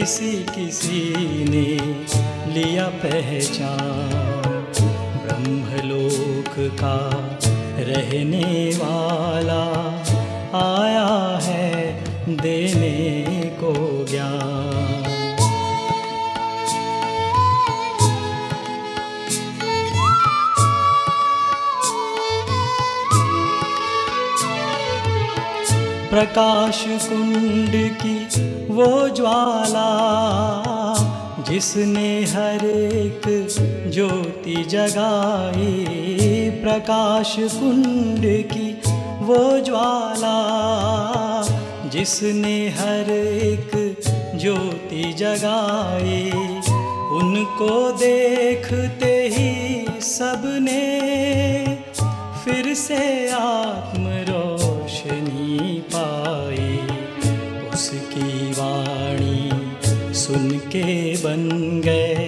किसी किसी ने लिया पहचान। ब्रह्मलोक का रहने वाला आया है देने को ज्ञान। प्रकाश कुंड की वो ज्वाला जिसने हर एक ज्योति जगाई। प्रकाश कुंड की वो ज्वाला जिसने हर एक ज्योति जगाई। उनको देखते ही सबने फिर से आत्म रोशनी पाई। उसकी वाणी सुन के बन गए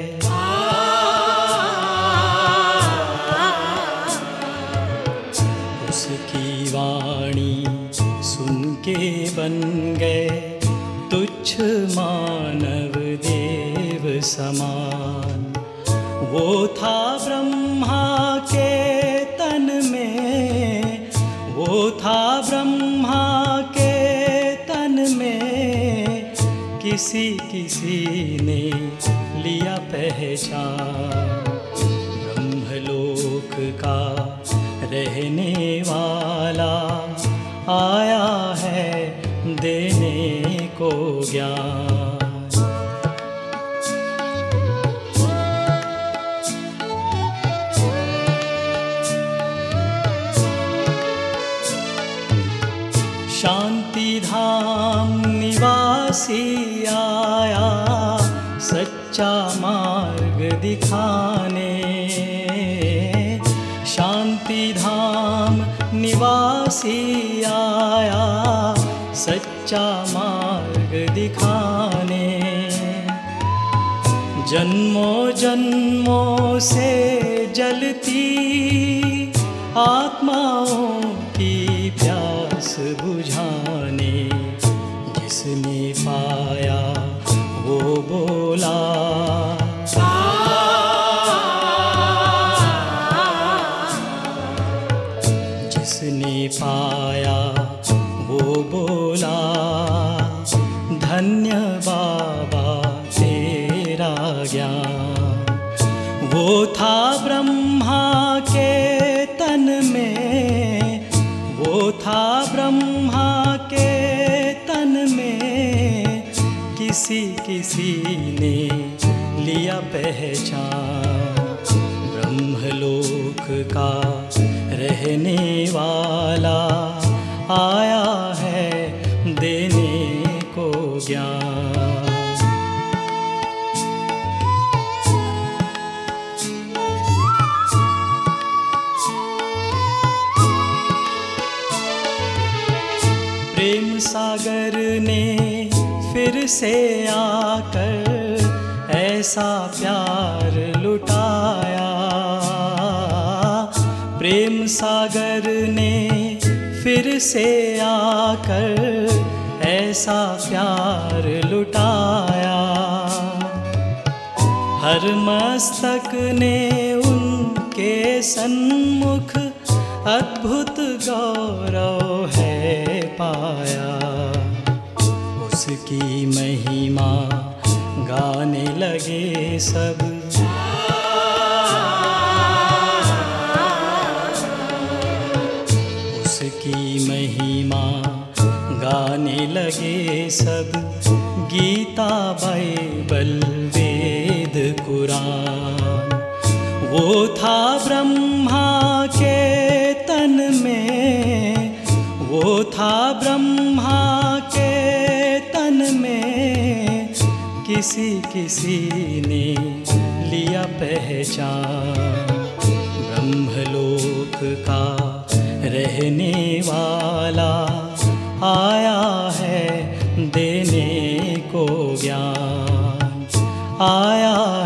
उसकी वाणी सुन के बन गए तुच्छ मानव देव समान। वो था ब्रह्मा के तन में, वो था ब्रह्मा के तन में। किसी किसी ने लिया पहचान। ब्रह्मलोक का रहने वाला आया है देने को ज्ञान। शांति धाम निवासी आया सच्चा मार्ग दिखाने। शांति धाम निवासी आया सच्चा मार्ग दिखाने। जन्मों जन्मों से जलती आत्माओं की प्यास बुझाने। जिसने पाया वो बोला जिसने पाया वो बोला धन्य बाबा तेरा ज्ञान। वो था ब्रह्मा के तन में, वो था ब्रह्मा के तन में। किसी किसी ने लिया पहचान। ब्रह्मलोक का रहने वाला आया है देने को ज्ञान। प्रेम सागर ने फिर से आकर ऐसा प्यार लुटाया। प्रेम सागर ने फिर से आकर ऐसा प्यार लुटाया। हर मस्तक ने उनके सन्मुख अद्भुत गौरव है पाया। उसकी महिमा गाने लगे सब। उसकी महिमा गाने लगे सब। Gita Bible Veda Quran. वो था ब्रह्मा के तन में, वो था ब्रह्मा के तन में। किसी किसी ने लिया पहचान। ब्रह्मलोक का रहने वाला आया है देने को ज्ञान। आया